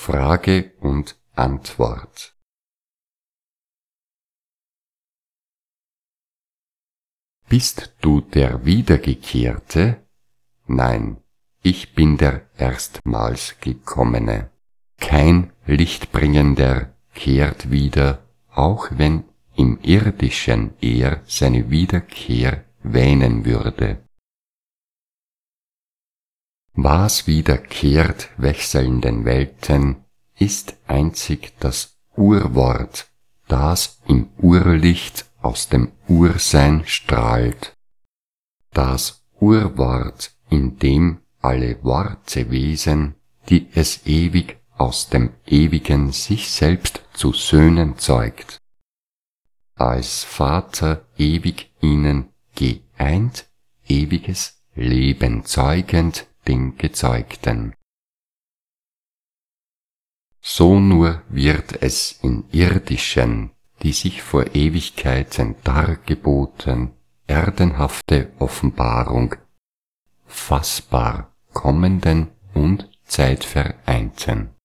Frage und Antwort. Bist du der Wiedergekehrte? Nein, ich bin der erstmals Gekommene. Kein Lichtbringender kehrt wieder, auch wenn im Irdischen er seine Wiederkehr wähnen würde. Was wiederkehrt wechselnden Welten, ist einzig das Urwort, das im Urlicht aus dem Ursein strahlt. Das Urwort, in dem alle Worte wesen, die es ewig aus dem Ewigen sich selbst zu Söhnen zeugt. Als Vater ewig ihnen geeint, ewiges Leben zeugend den Gezeugten. So nur wird es in irdischen, die sich vor Ewigkeiten dargeboten, erdenhafte Offenbarung, fassbar kommenden und zeitvereinten.